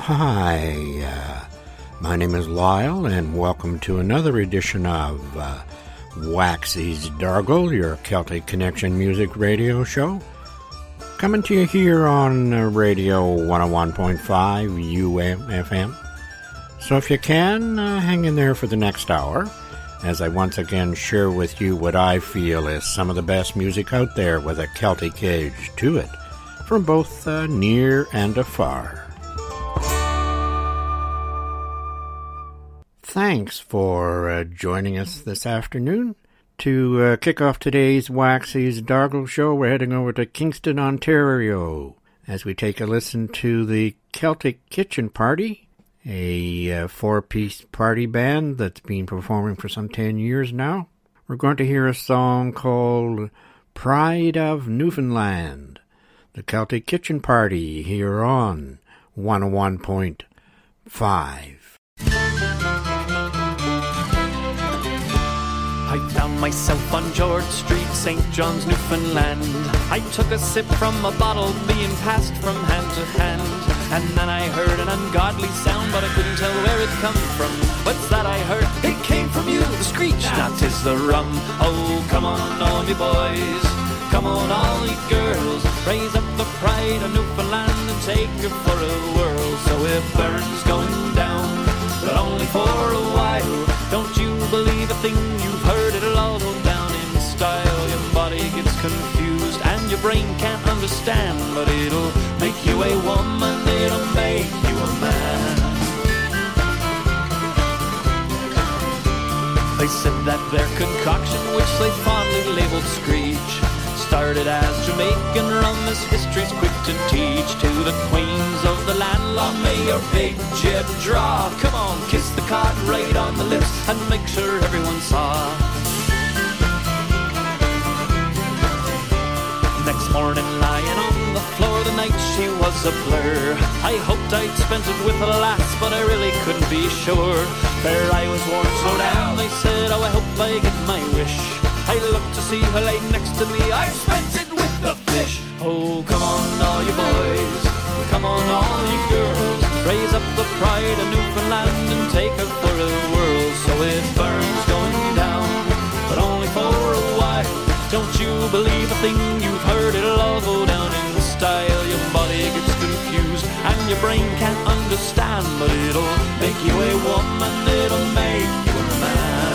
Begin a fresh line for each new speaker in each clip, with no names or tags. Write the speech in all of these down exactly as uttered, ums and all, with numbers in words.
Hi, uh, my name is Lyle, and welcome to another edition of uh, Waxy's Dargle, your Celtic Connection music radio show. Coming to you here on uh, Radio one oh one point five U M F M. So if you can, uh, hang in there for the next hour, as I once again share with you what I feel is some of the best music out there with a Celtic edge to it, from both uh, near and afar. Thanks for uh, joining us this afternoon. To uh, kick off today's Waxy's Dargle show, we're heading over to Kingston, Ontario, as we take a listen to the Celtic Kitchen Party, a uh, four-piece party band that's been performing for some ten years now. We're going to hear a song called Pride of Newfoundland. The Celtic Kitchen Party here on one oh one point five.
I found myself on George Street, Saint John's, Newfoundland. I took a sip from a bottle being passed from hand to hand, and then I heard an ungodly sound, but I couldn't tell where it come from. What's that I heard? It came from you, the screech, now 'tis the rum. Oh, come on all you boys, come on all you girls, raise up the pride of Newfoundland and take her for a whirl. So it burns going down, but only for a while. Don't you believe a thing you've heard, it'll all go down in style. Your body gets confused and your brain can't understand, but it'll make you a woman, it'll make you a man. They said that their concoction, which they fondly labeled Screech, started as Jamaican rum, as history's quick to teach. To the queens of the land, long may your big jib draw. Come on, kiss the cod right on the lips and make sure everyone saw. Next morning, lying on the floor, the night she was a blur. I hoped I'd spent it with a lass, but I really couldn't be sure. There I was worn so down, they said, oh, I hope I get my wish. I looked to see her lay next to me, I spent it with the fish. Oh, come on all you boys, come on all you girls, raise up the pride of Newfoundland and take her for a whirl. So it burns going down, but only for a while. Don't you believe a thing you've heard, it'll all go down in style. Your body gets confused and your brain can't understand, but it'll make you a woman, it'll make you a man.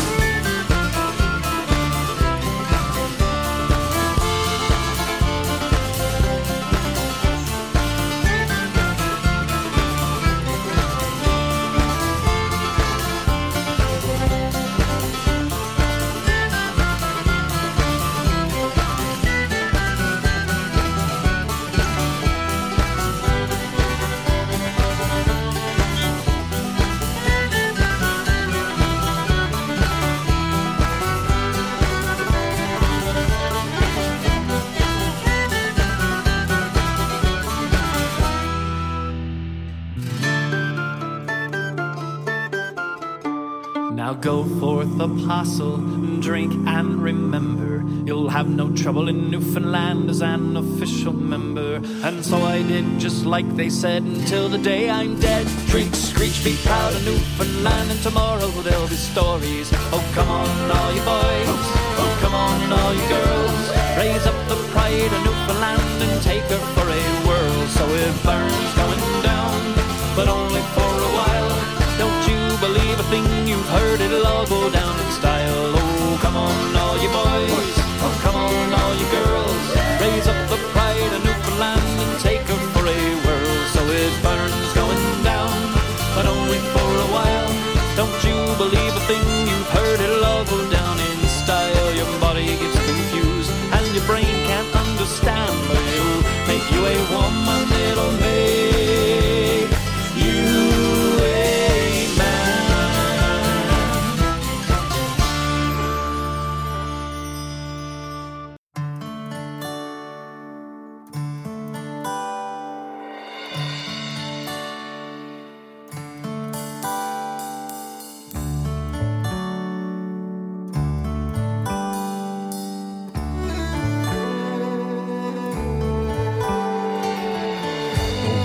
Now go forth, apostle, drink and remember, you'll have no trouble in Newfoundland as an official member. And so I did just like they said, until the day I'm dead. Drink, screech, be proud of Newfoundland, and tomorrow there'll be stories. Oh, come on all you boys, oh, come on all you girls, raise up the pride of Newfoundland and take her for a whirl. So it burns going down, but only for a while. Don't you believe a thing you've heard, it'll all go down in style. Oh, come on all you boys, oh, come on all you girls, raise up the pride of Newfoundland and take her for a whirl. So it burns going down, but only for a while. Don't you believe a thing you've heard, it'll all go down in style. Your body gets confused and your brain can't understand, but it'll make you a woman, it'll make you a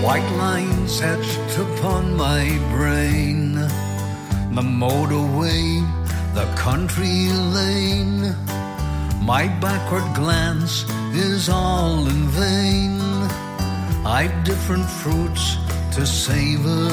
White lines etched upon my brain, the motorway, the country lane. My backward glance is all in vain. I've different fruits to savor,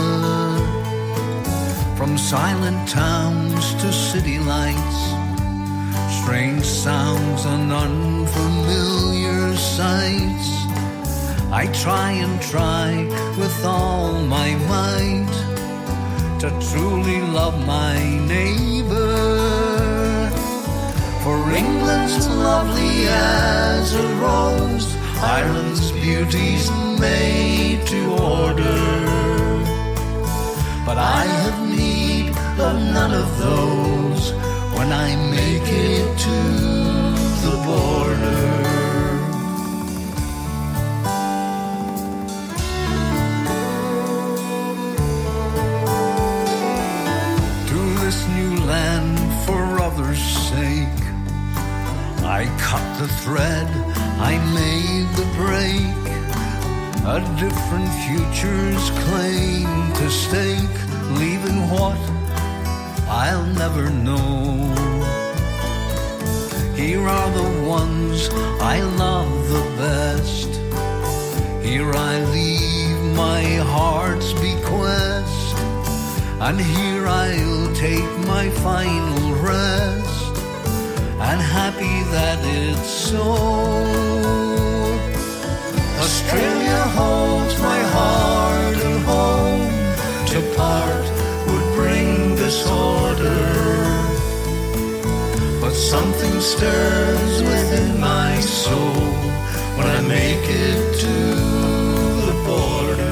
from silent towns to city lights, strange sounds and unfamiliar sights. I try and try with all my might to truly love my neighbor. For England's lovely as a rose, Ireland's beauty's made to order. But I have need of none of those when I make it to the border. Land for others' sake, I cut the thread, I made the break. A different future's claim to stake, leaving what I'll never know. Here are the ones I love the best. Here I leave my heart's bequest, and here I'll take my final rest, and happy that it's so. Australia holds my heart and home. To part would bring disorder, but something stirs within my soul when I make it to the border.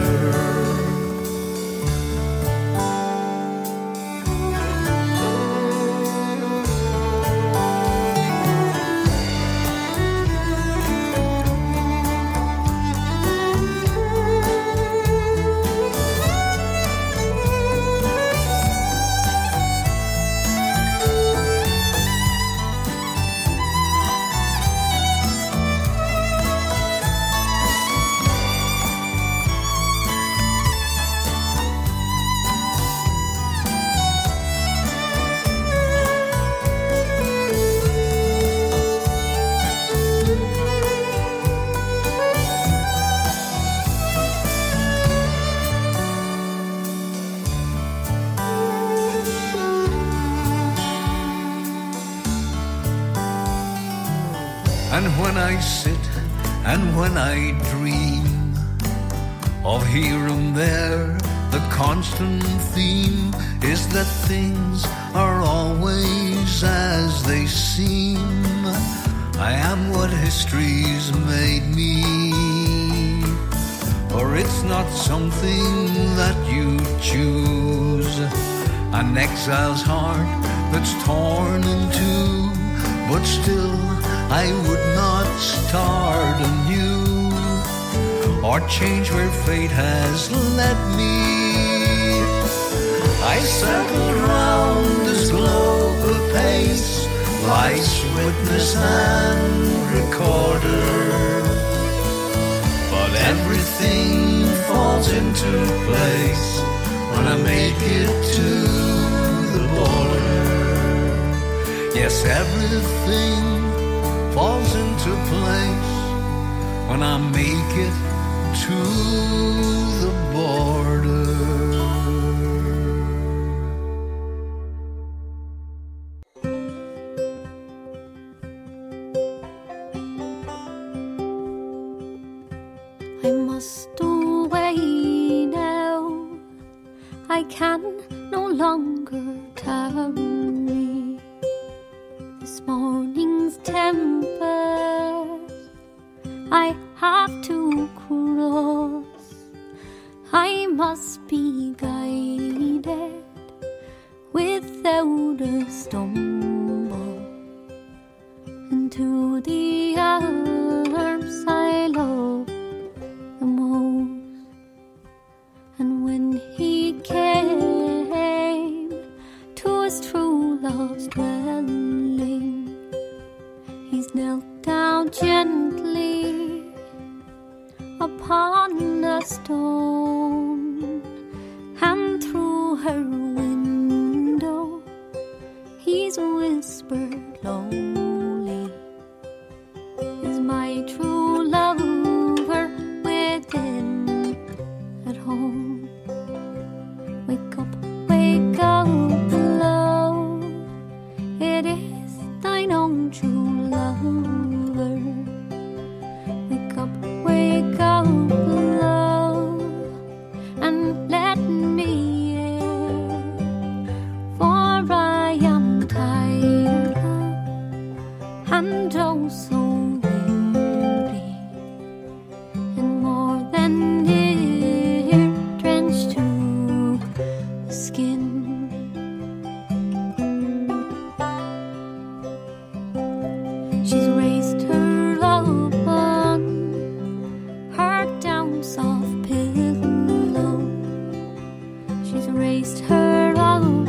And when I sit and when I dream of here and there, the constant theme is that things are always as they seem. I am what history's made me, for it's not something that you choose. An exile's heart that's torn in two, but still I would not start anew, or change where fate has led me. I circled round this globe apace, life's witness and recorder, but everything falls into place when I make it to the border. Yes, everything falls into place when I make it to the border.
I must away now, I can no longer tarry. This morning's tempest I have to cross. I must be guided without a stumble into the arms I love the most. And when he came to his true love's dwelling, he's knelt down gently upon a stone, and through her window he's whispered lowly, is my true lover within at home? Wake up, wake up, love, it is thine own true lover. Wake up, wake up, love, and let me in, for I am tired and oh so weary, and more than dear, drenched to the skin. She's raised her love on her down soft pillow. She's raised her up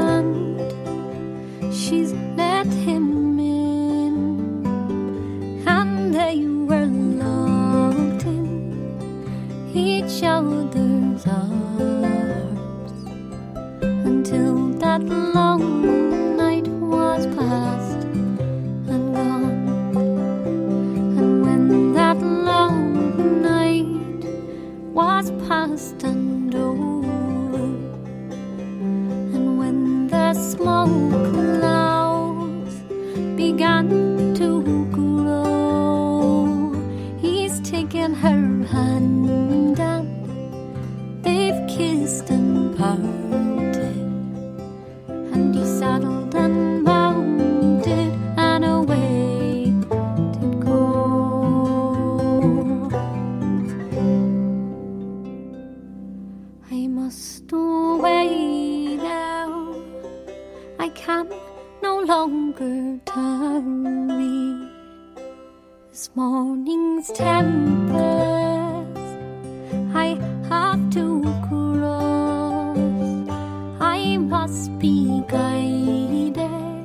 and she's let him in, and they were locked in each other's arms until that long night was past and gone. And when that long night was past and over, and when the smoke clouds began to grow, he's taken her hand and they've kissed and parted, and he saddled and mounted and away did go. I must away now, I can no longer tarry. This morning's tempest I have to cross. I must be guided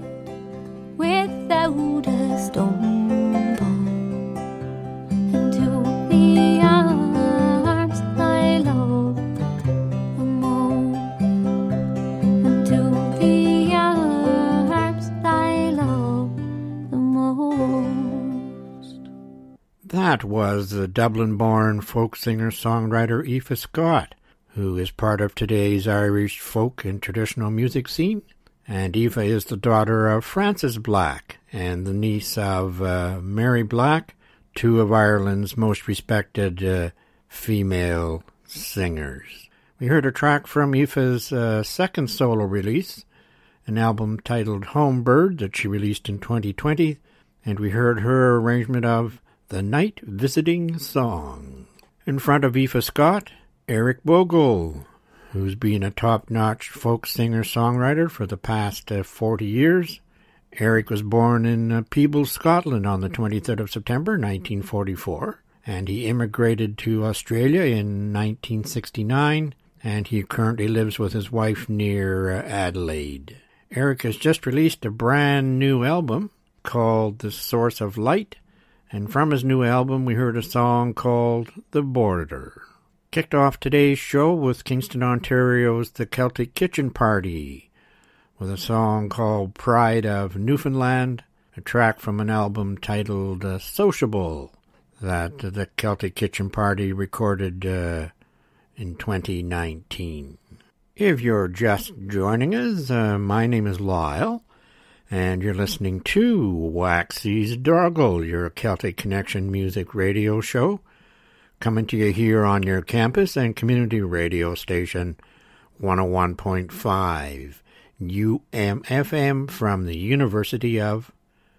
without a stumble into the arms I love the most, into the arms I love the most.
That was the Dublin-born folk singer-songwriter Aoife Scott, who is part of today's Irish folk and traditional music scene. And Aoife is the daughter of Frances Black and the niece of uh, Mary Black, two of Ireland's most respected uh, female singers. We heard a track from Aoife's uh, second solo release, an album titled Homebird that she released in twenty twenty, and we heard her arrangement of The Night Visiting Song. In front of Aoife Scott, Eric Bogle, who's been a top-notch folk singer-songwriter for the past uh, forty years. Eric was born in uh, Peebles, Scotland on the twenty-third of September, nineteen forty-four, and he immigrated to Australia in nineteen sixty-nine, and he currently lives with his wife near uh, Adelaide. Eric has just released a brand new album called The Source of Light, and from his new album we heard a song called The Border. Kicked off today's show with Kingston, Ontario's The Celtic Kitchen Party, with a song called Pride of Newfoundland, a track from an album titled uh, Sociable, that uh, the Celtic Kitchen Party recorded uh, in twenty nineteen. If you're just joining us, uh, my name is Lyle, and you're listening to Waxy's Dargle, your Celtic Connection music radio show, coming to you here on your campus and community radio station, one oh one point five U M F M from the University of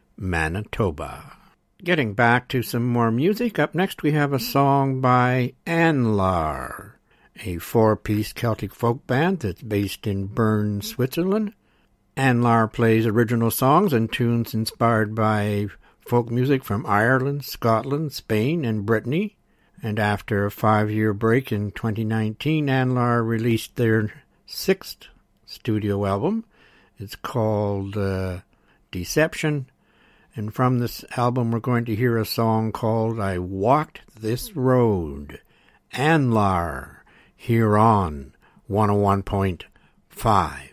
Manitoba. Getting back to some more music, up next we have a song by Anlar, a four-piece Celtic folk band that's based in Bern, Switzerland. Anlar plays original songs and tunes inspired by folk music from Ireland, Scotland, Spain, and Brittany. And after a five-year break in twenty nineteen, Anlar released their sixth studio album. It's called uh, Deception. And from this album, we're going to hear a song called I Walked This Road, Anlar, here on one oh one point five.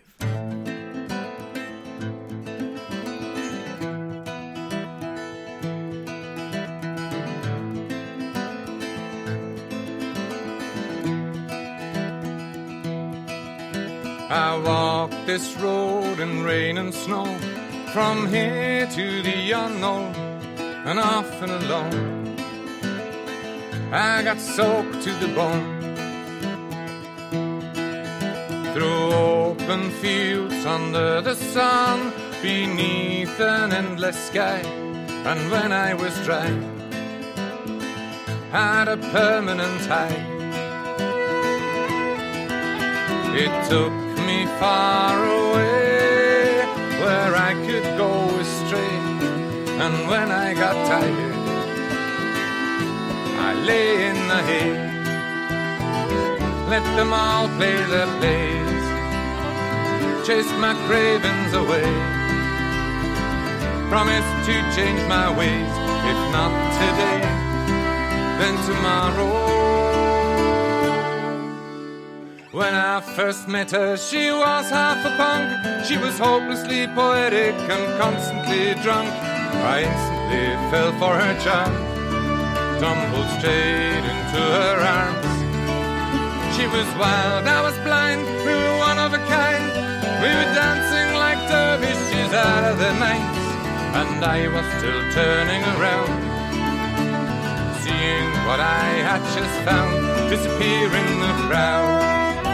I walk this road in rain and snow, from here to the unknown, and often alone. I got soaked to the bone, through open fields under the sun, beneath an endless sky. And when I was dry, had a permanent high. It took me far away, where I could go astray. And when I got tired, I lay in the hay. Let them all play their plays, chase my cravings away. Promise to change my ways, if not today, then tomorrow. When I first met her, she was half a punk. She was hopelessly poetic and constantly drunk. I instantly fell for her charm, tumbled straight into her arms. She was wild, I was blind, we were one of a kind. We were dancing like dervishes out of the night, and I was still turning around, seeing what I had just found disappear in the crowd.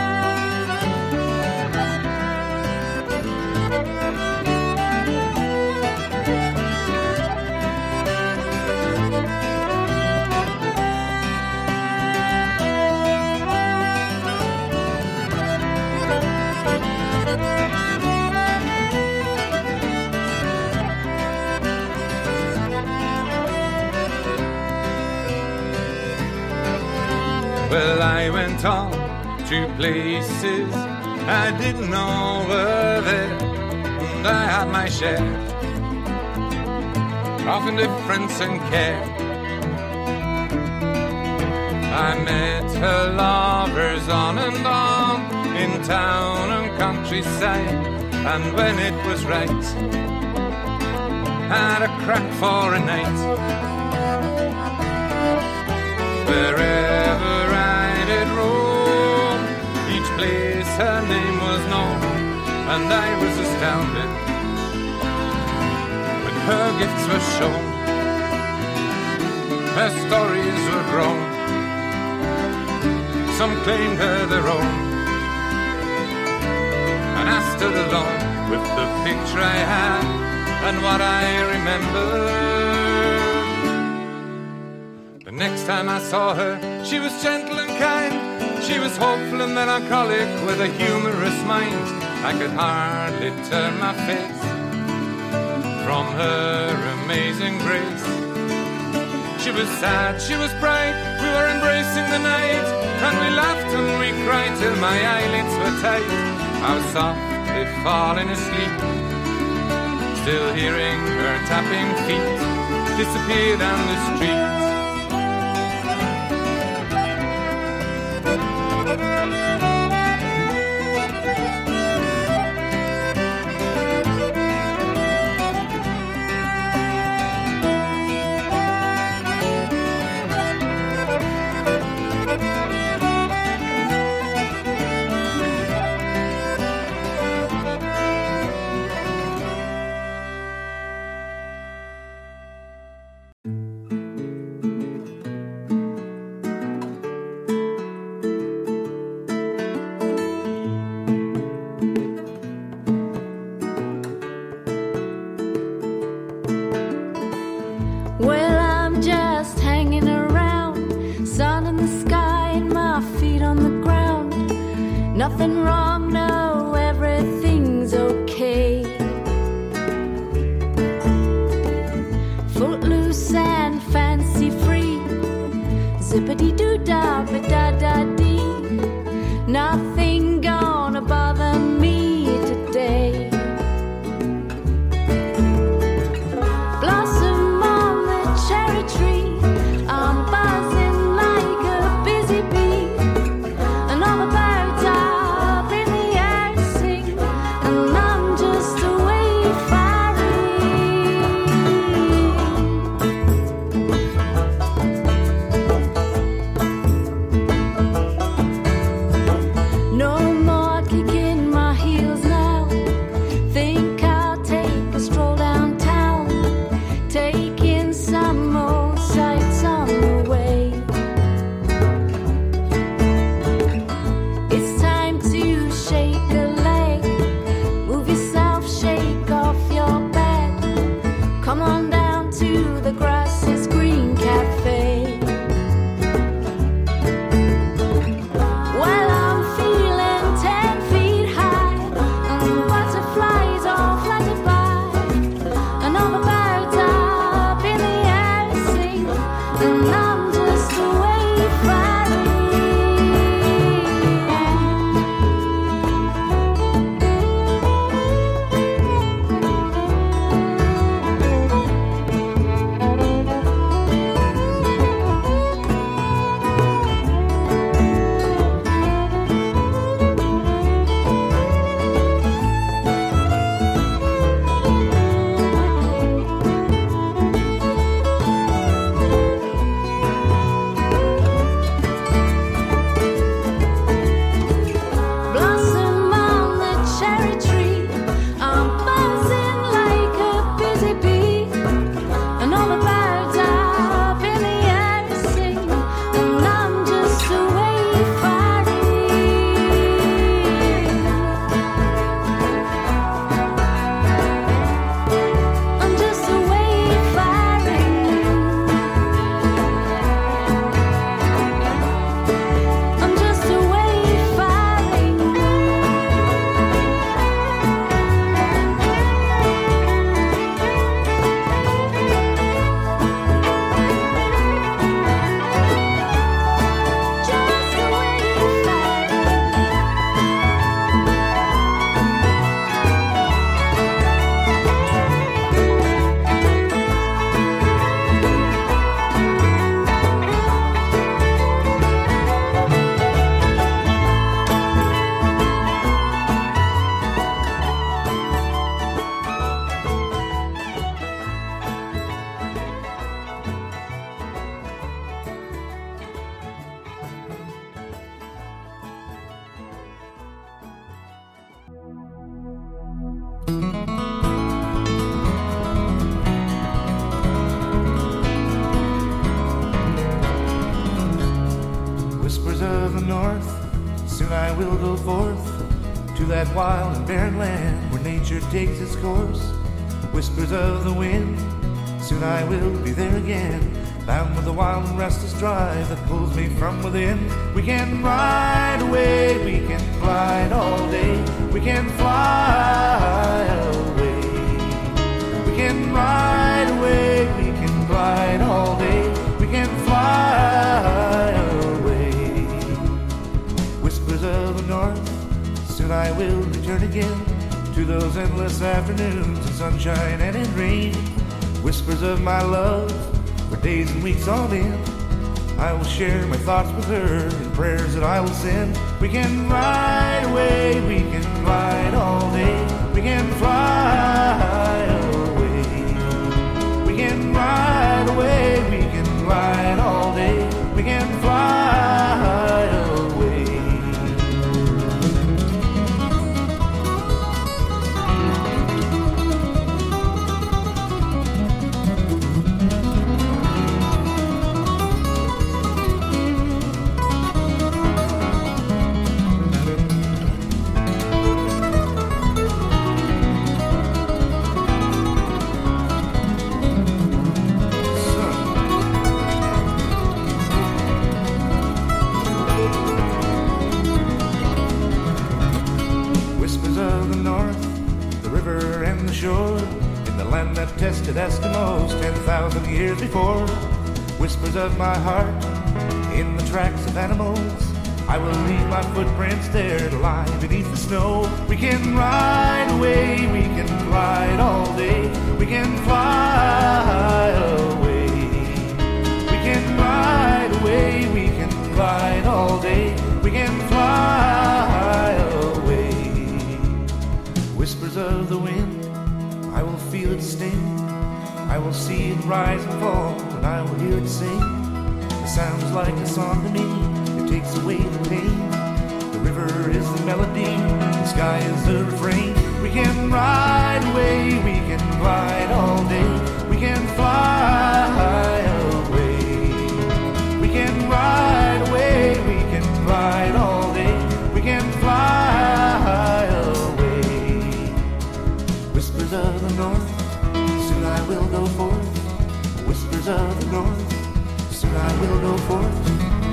Well, I went on to places I didn't know were there, and I had my share of indifference and care. I met her lovers on and on, in town and countryside, and when it was right, had a crack for a night. Wherever I did roam, each place her name was known, and I was astounded when her gifts were shown. Her stories were grown, some claimed her their own, and I stood alone with the picture I had and what I remembered. The next time I saw her, she was gentle and kind. She was hopeful and melancholic with a humorous mind. I could hardly turn my face from her amazing grace. She was sad, she was bright, we were embracing the night, and we laughed and we cried till my eyelids were tight. I was softly falling asleep, still hearing her tapping feet disappear down the street.
Nothing wrong, no, everything's okay. Footloose and fancy free, zippity-doo-dah, ba-da-da-dee. Nothing gonna bother me today. Blossom on the cherry tree, I'm buzzing
the north, soon I will go forth to that wild and barren land where nature takes its course. Whispers of the wind, soon I will be there again, bound with the wild and restless drive that pulls me from within. We can ride away, we can glide all day, we can fly away. We can ride away, we can glide all day, we can fly away. Whispers of the north, soon I will return again to those endless afternoons of sunshine and in rain. Whispers of my love, for days and weeks on end, I will share my thoughts with her and prayers that I will send. We can ride away, we can glide all day, we can fly away. We can ride away, we can glide all day, we can fly away. In the land that tested Eskimos ten thousand years before. Whispers of my heart in the tracks of animals, I will leave my footprints there to lie beneath the snow. We can ride away, we can glide all day, we can fly away. We can ride away, we can glide all day, we can fly away. Whispers of the wind, I will feel it sting, I will see it rise and fall, and I will hear it sing. It sounds like a song to me, it takes away the pain. The river is the melody, the sky is the refrain. We can ride away, we can glide all day, we can fly away. We can ride away, we can glide all day, we can fly away. Whispers of the north, soon I will go forth. Whispers of the north, soon I will go forth.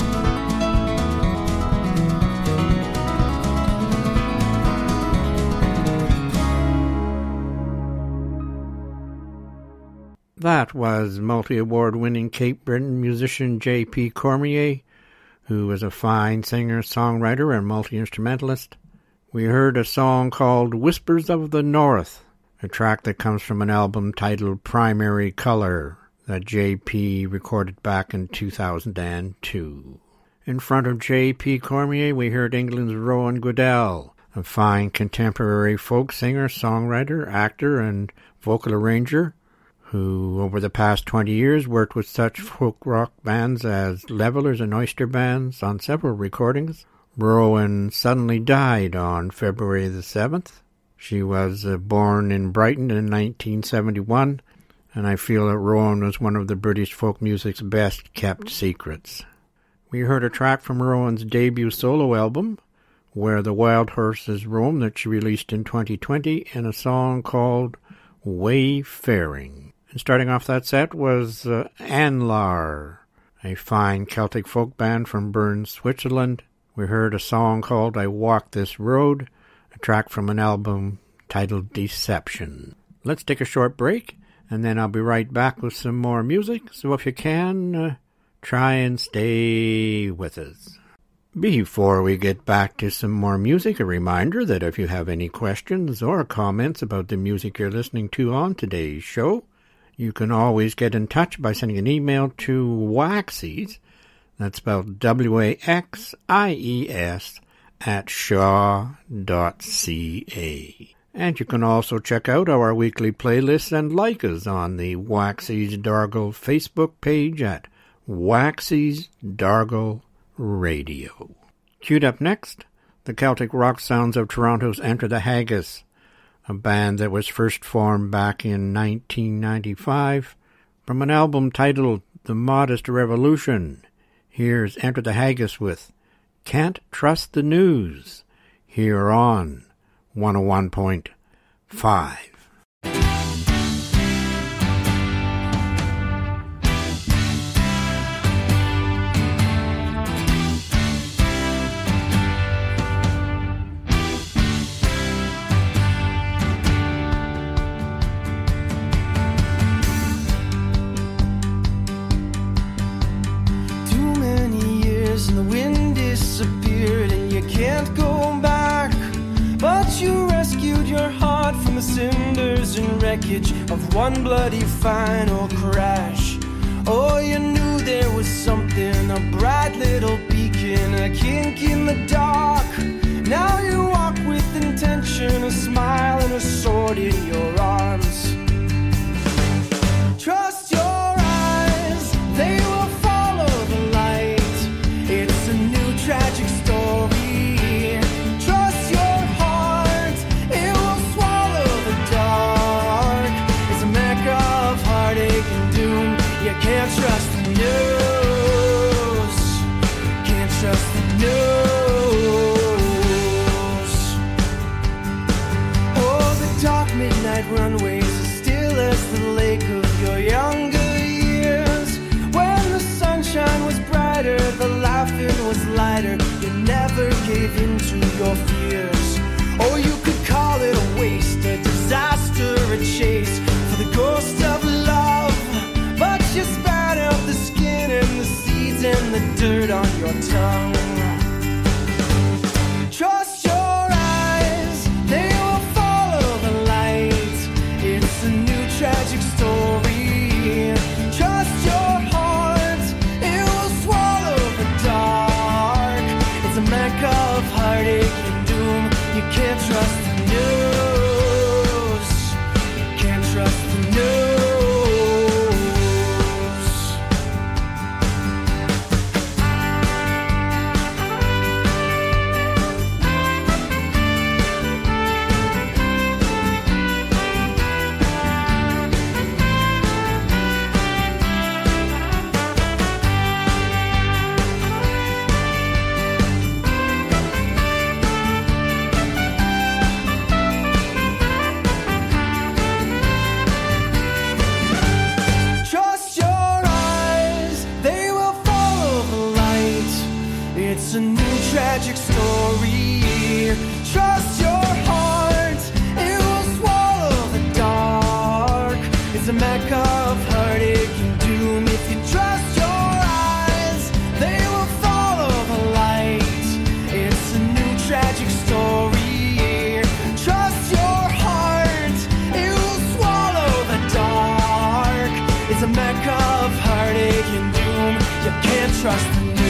That was multi-award winning Cape Breton musician J P Cormier, who is a fine singer, songwriter, and multi-instrumentalist. We heard a song called Whispers of the North, a track that comes from an album titled Primary Color that J P recorded back in two thousand two. In front of J P Cormier, we heard England's Rowan Goodell, a fine contemporary folk singer, songwriter, actor, and vocal arranger, who over the past twenty years worked with such folk rock bands as Levellers and Oyster Bands on several recordings. Rowan suddenly died on February the seventh. She was uh, born in Brighton in nineteen seventy-one, and I feel that Rowan was one of the British folk music's best-kept secrets. We heard a track from Rowan's debut solo album, Where the Wild Horses Roam, that she released in twenty twenty, and a song called Wayfaring. And starting off that set was uh, Anlar, a fine Celtic folk band from Bern, Switzerland. We heard a song called I Walk This Road, a track from an album titled Deception. Let's take a short break, and then I'll be right back with some more music, so if you can, uh, try and stay with us. Before we get back to some more music, a reminder that if you have any questions or comments about the music you're listening to on today's show, you can always get in touch by sending an email to Waxies, that's spelled W A X I E S, at shaw dot c a. And you can also check out our weekly playlists and like us on the Waxies Dargle Facebook page at Waxies Dargle Radio. Queued up next, the Celtic rock sounds of Toronto's Enter the Haggis, a band that was first formed back in nineteen ninety-five from an album titled The Modest Revolution. Here's Enter the Haggis with Can't Trust the News here on one oh one point five.
And the wind disappeared and you can't go back, but you rescued your heart from the cinders and wreckage of one bloody final crash. Oh, you knew there was something, a bright little beacon, a kink in the dark. Now you walk with intention, a smile and a sword in your arms. Trust your eyes, they will follow the light. It's a new tragic story. Trust your heart, it will swallow the dark. It's a mecca of heartache and doom. You can't trust the news. Can't trust the news. Oh, the dark midnight runways as still as the lake of your younger years. When the sunshine was brighter, the laughing was lighter. You never gave in to your fears. Or you could call it a waste, a disaster, a chase for the ghost of love. But you spat out the skin and the seeds and the dirt on your tongue. Trust your eyes, they will follow the light. It's a new tragic story. Trust your heart, it will swallow the dark. It's a mecca of heartache and doom. You can't trust the news. Can't trust the news. Trust your eyes, they will follow the light. It's a new tragic story. Trust your heart, it will swallow the dark. It's a mecca of heartache and doom. If you trust your eyes, they will follow the light. It's a new tragic story. Trust your heart, it will swallow the dark. It's a mecca of heartache and doom. You can't trust the news.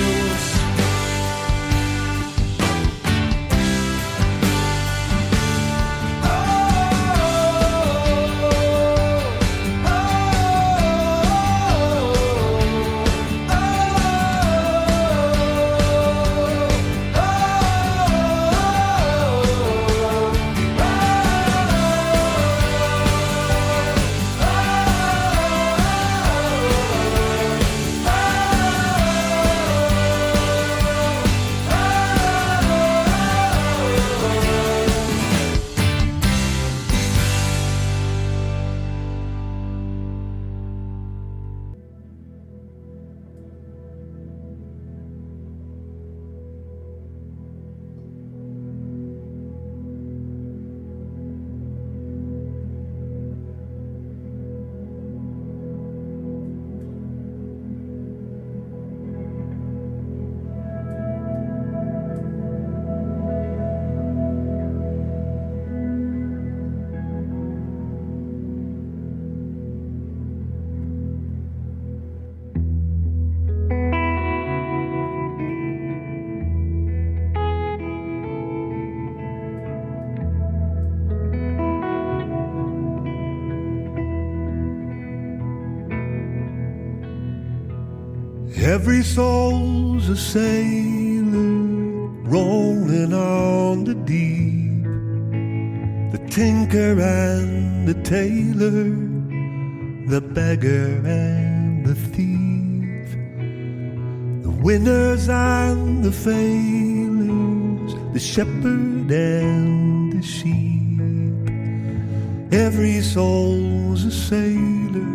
Every soul's a sailor rolling on the deep. The tinker and the tailor, the beggar and the thief, the winners and the failures, the shepherd and the sheep. Every soul's a sailor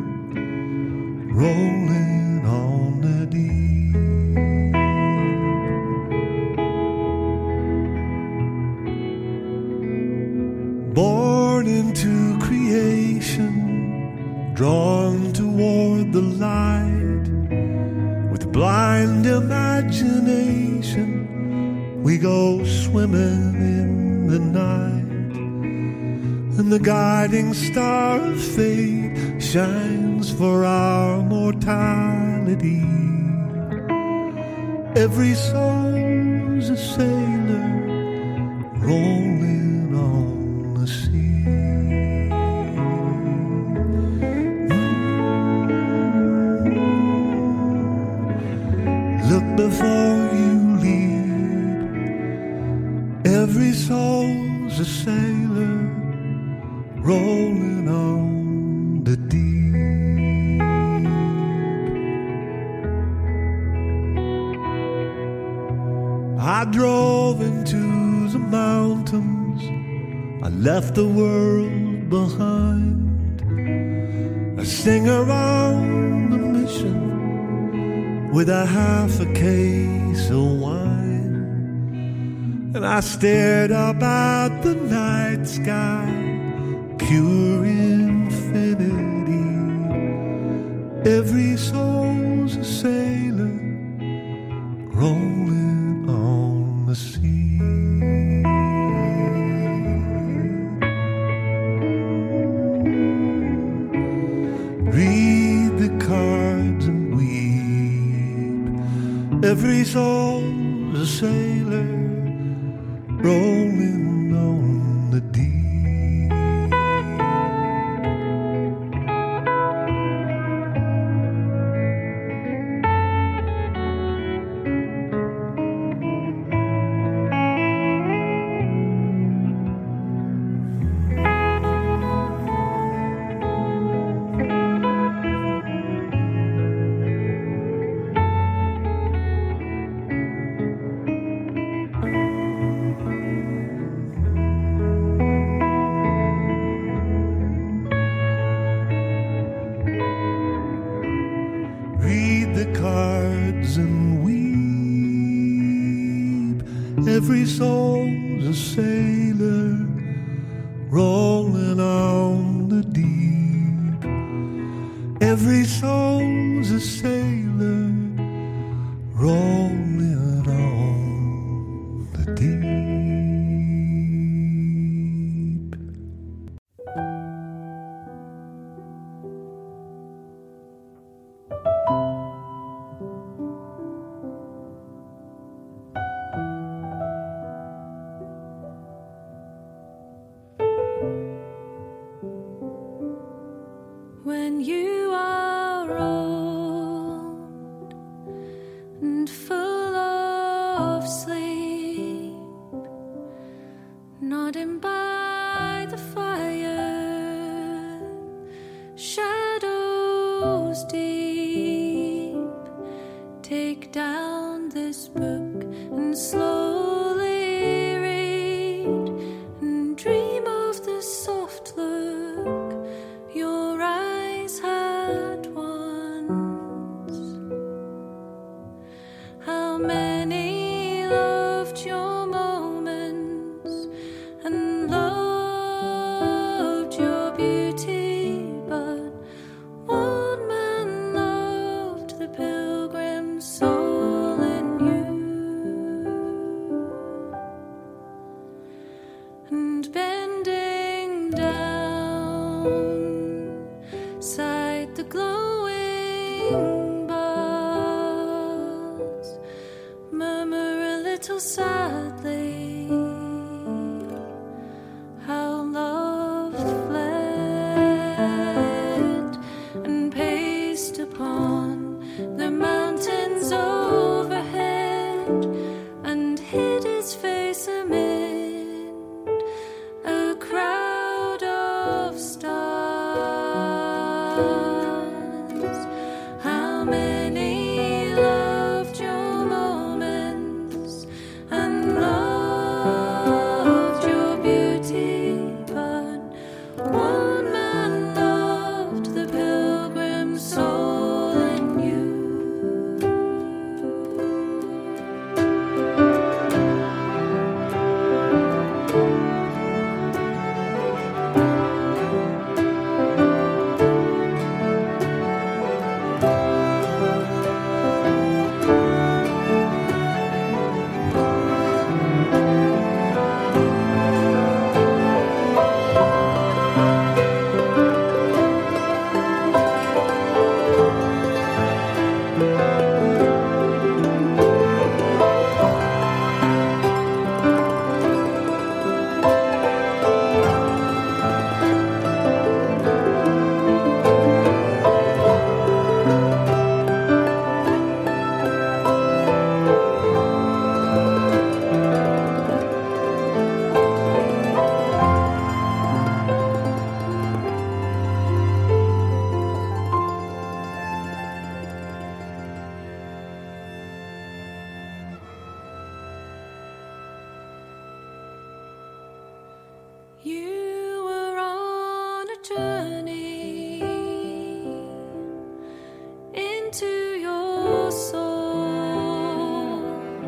rolling on the deep. Born into creation, drawn toward the light, with blind imagination, we go swimming in the night. And the guiding star of fate shines for our mortality. Every soul's a sailor rolling on the sea. Mm. Look before you leap. Every soul's a sailor rolling on the deep. I drove into the mountains, I left the world behind, a singer on a mission with a half a case of wine. And I stared up at the night sky, pure infinity. Every soul's a sailor rolling on the sea. Read the cards and weep. Every soul's a sailor rolling on the deep. Every soul's a sailor rolling on the deep. Every soul's a sailor rolling on the deep.
When you are old and full of sleep, nodding by the fire, shadows deep, take down this book and slowly read, and dream of the soft look your eyes had once. How many loved your moments and loved your beauty, but one man loved the pilgrim soul in you. And bending down side the glowing bars, murmur a little sadly how love fled and paced upon the mountains overhead, and hid his face amid a crowd of stars. How many loved your You were on a journey into your soul,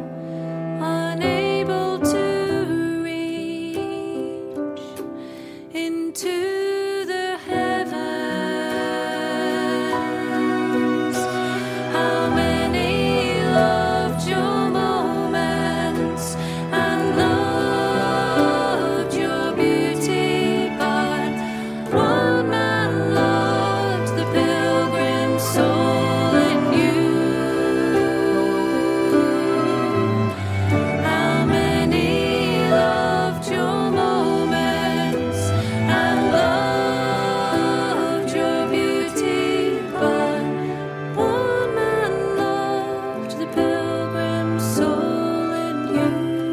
unable to reach into the heavens. How many loved your moments and loved your beauty, but one man loved the pilgrim soul in you. How many loved your moments and loved your beauty, but one man loved the pilgrim soul in you.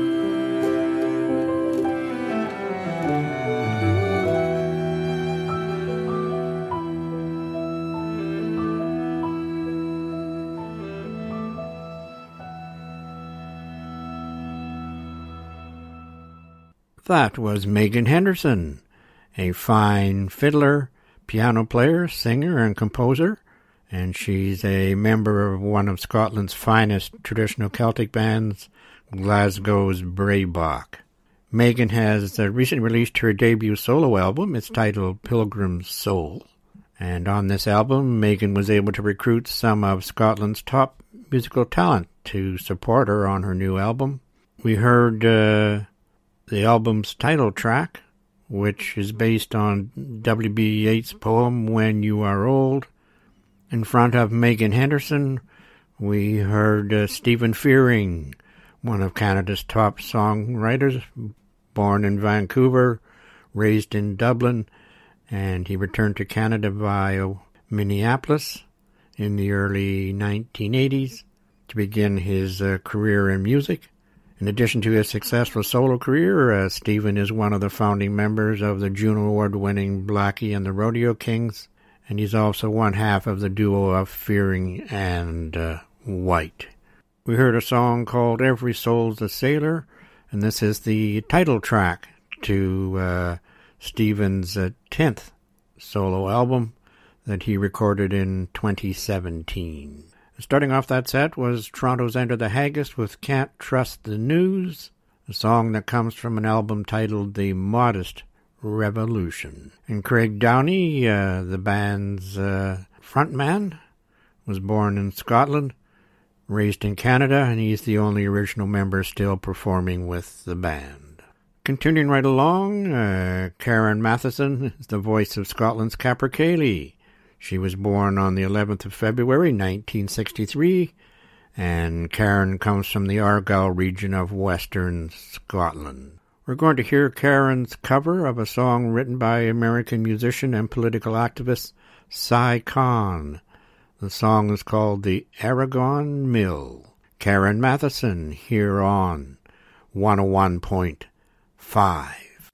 That was Megan Henderson, a fine fiddler, piano player, singer, and composer, and she's a member of one of Scotland's finest traditional Celtic bands, Glasgow's Braebach. Megan has uh, recently released her debut solo album. It's titled Pilgrim's Soul. And on this album, Megan was able to recruit some of Scotland's top musical talent to support her on her new album. We heard uh, the album's title track, which is based on W B Yeats' poem When You Are Old. In front of Megan Henderson, we heard uh, Stephen Fearing, one of Canada's top songwriters, born in Vancouver, raised in Dublin, and he returned to Canada via Minneapolis in the early nineteen eighties to begin his uh, career in music. In addition to his successful solo career, uh, Stephen is one of the founding members of the Juno Award-winning Blackie and the Rodeo Kings, and he's also one half of the duo of Fearing and uh, White. We heard a song called Every Soul's a Sailor, and this is the title track to uh, Stephen's uh, tenth solo album that he recorded in twenty seventeen. Starting off that set was Toronto's Enter the Haggis with Can't Trust the News, a song that comes from an album titled The Modest Revolution. And Craig Downey, uh, the band's uh, frontman, was born in Scotland, raised in Canada, and he's the only original member still performing with the band. Continuing right along, uh, Karen Matheson is the voice of Scotland's Capercaillie. She was born on the eleventh of February, nineteen sixty-three, and Karen comes from the Argyll region of Western Scotland. We're going to hear Karen's cover of a song written by American musician and political activist Cy Kahn. The song is called The Aragon Mill. Karen Matheson here on one oh one point five.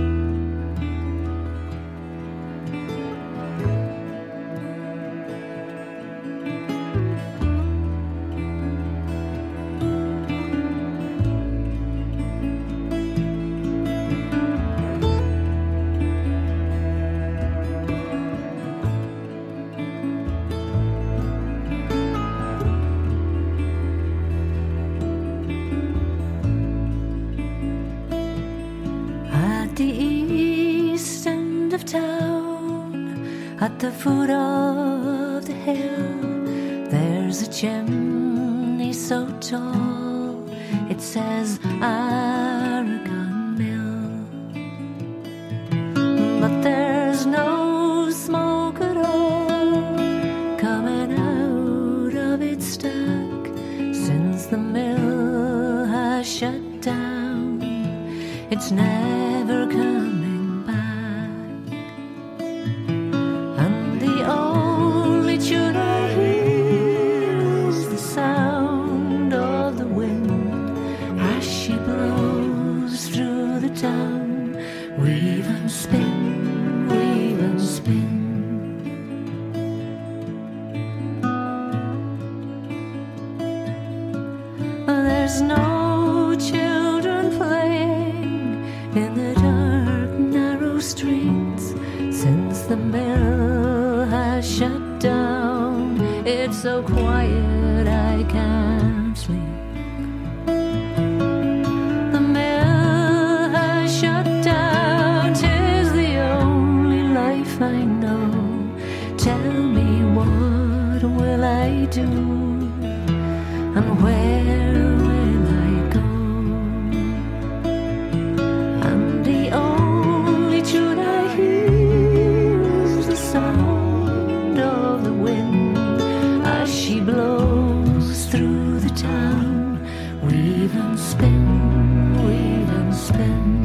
At the foot of the hill, there's a chimney so tall, it says Aragon Mill. But there's no smoke at all coming out of its stack since the mill has shut down. It's never coming. There's no children playing in
Weave and spin, weave and spin.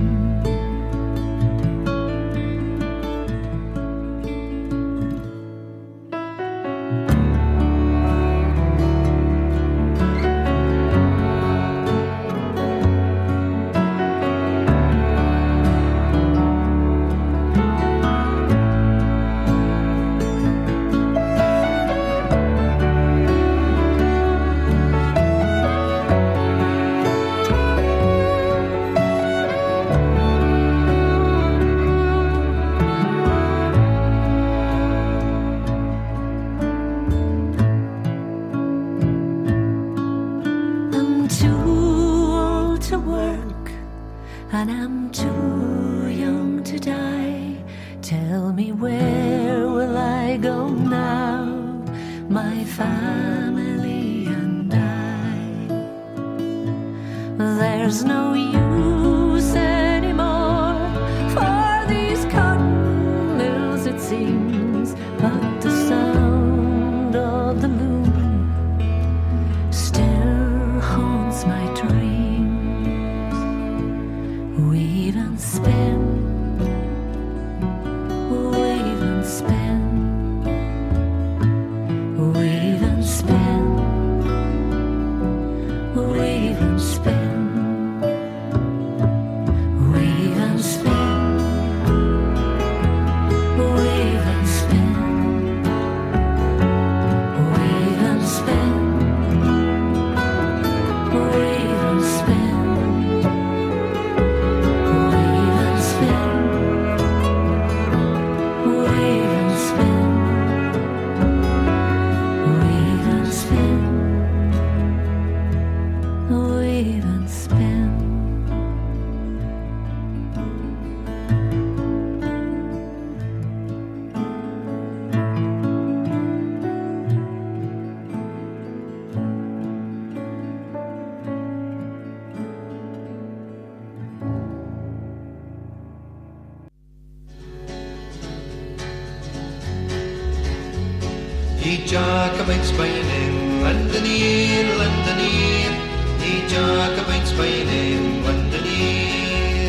Jacobites by name, Londoneer, Londoneer. Ye Jacobites by name, Londoneer.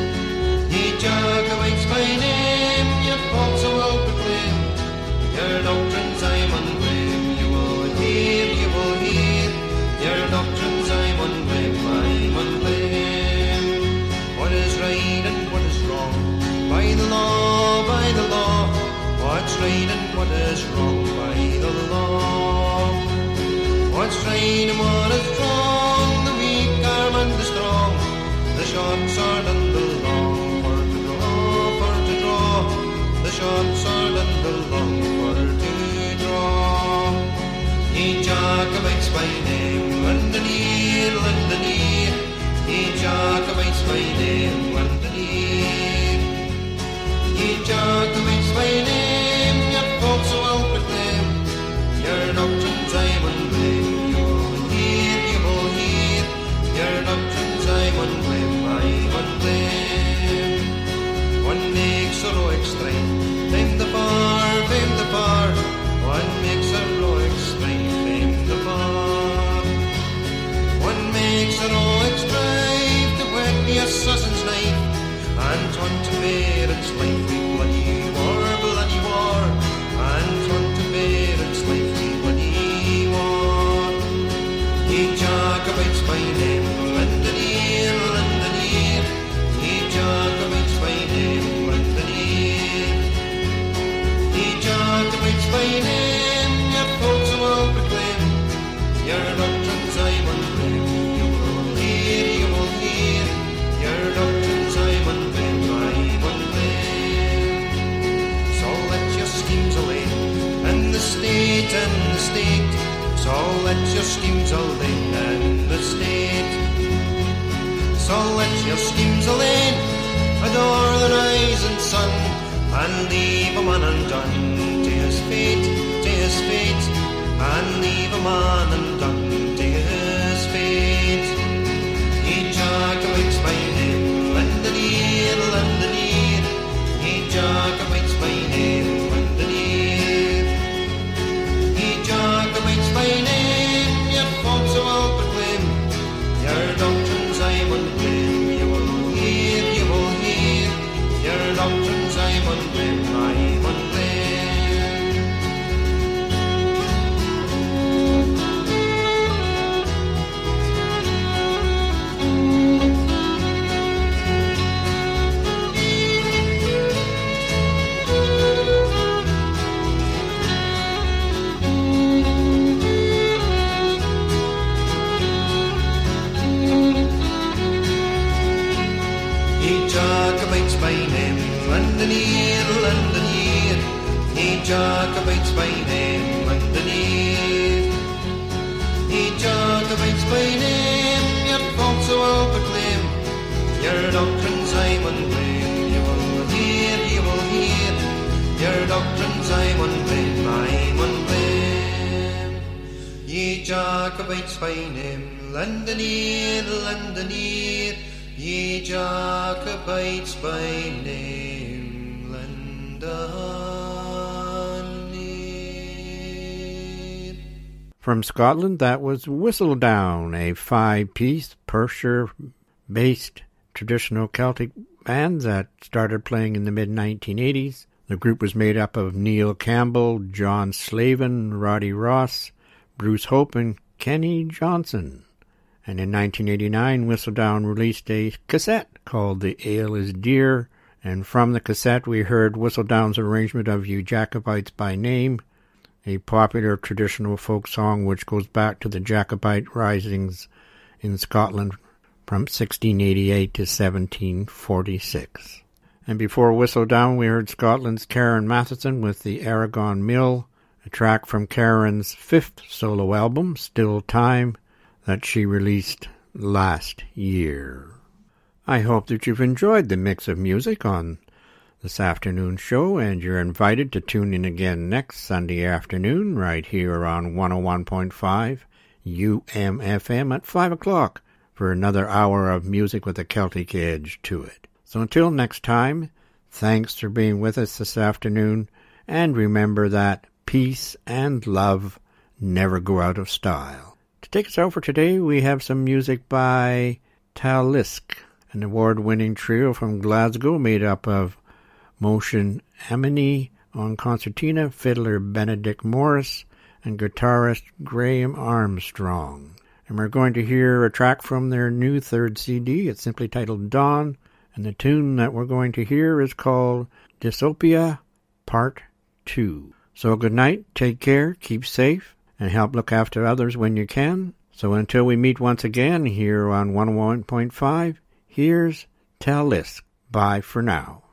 Ye Jacobites by name, your faults so well proclaim. Your doctrines I'm unblame. You will hear, you will hear. Your doctrines I'm unblame, I'm unblame. What is right and what is wrong? By the law, by the law. What's right and what is wrong? By the law. What's right and what is wrong? The weak arm and the strong, the short sword and the long, for to draw, for to draw, the short sword and the long, for to draw. Ye Jacobites by name, Londoneer, Londoneer. Ye Jacobites by name, Londoneer. Ye Jacobites by name, your faults so well proclaim. Your doctrines I'm unblame. You will hear, you will hear. Your doctrines I'm unblame, I'm unblame. One makes heroic strife, fame the far, fame the far. One makes heroic strife, fame the far. One makes heroic strife to whet the assassin's knife, and taunt to bear its life with bloody war, bloody war, and taunt to bear its life with bloody war. Ye Jacobites by name, Londoneer, Londoneer. Ye Jacobites by name, Londoneer. Ye Jacobites by name, your faults so well proclaim. Your doctrines I'm unblame. You will hear, you will hear. Your doctrines I'm unblame, I'm unblame. So let your schemes allay, and the state, and the state. So let your schemes allay, and the state. So let your schemes allay, adore the rising sun, and leave a man undone to his fate, to his fate, and leave a man undone to his fate. Ye Jacobites by name, Londoneer, Londoneer. Ye Jacobites by name, Londoneer. Ye Jacobites by name, your faults so well proclaim. Your Jacobites by name, Londonier, Londonier. Ye Jacobites by name, Londonier. Ye Jacobites by name, your faults I will proclaim, your doctrines I will blame. You will hear, you will hear, your doctrines I will blame, I will blame. Ye Jacobites by name, Londonier, Londonier. Ye Jacobites by name, Londonier.
From Scotland, that was Whistledown, a five-piece Perthshire-based traditional Celtic band that started playing in the mid nineteen eighties. The group was made up of Neil Campbell, John Slavin, Roddy Ross, Bruce Hope, and Kenny Johnson. And in nineteen eighty-nine, Whistledown released a cassette called The Ale is Dear, and from the cassette we heard Whistledown's arrangement of Ye Jacobites by Name, a popular traditional folk song which goes back to the Jacobite risings in Scotland from sixteen eighty-eight to seventeen forty-six. And before Whistledown, we heard Scotland's Karen Matheson with the Aragon Mill, a track from Karen's fifth solo album, Still Time, that she released last year. I hope that you've enjoyed the mix of music on this afternoon show, and you're invited to tune in again next Sunday afternoon right here on one oh one point five U M F M at five o'clock for another hour of music with a Celtic edge to it. So until next time, thanks for being with us this afternoon, and remember that peace and love never go out of style. To take us out for today, we have some music by Talisk, an award-winning trio from Glasgow made up of Motion Amini on concertina, fiddler Benedict Morris, and guitarist Graham Armstrong. And we're going to hear a track from their new third C D. It's simply titled Dawn, and the tune that we're going to hear is called Dystopia Part two. So good night, take care, keep safe, and help look after others when you can. So until we meet once again here on one oh one point five, here's Talisk. Bye for now.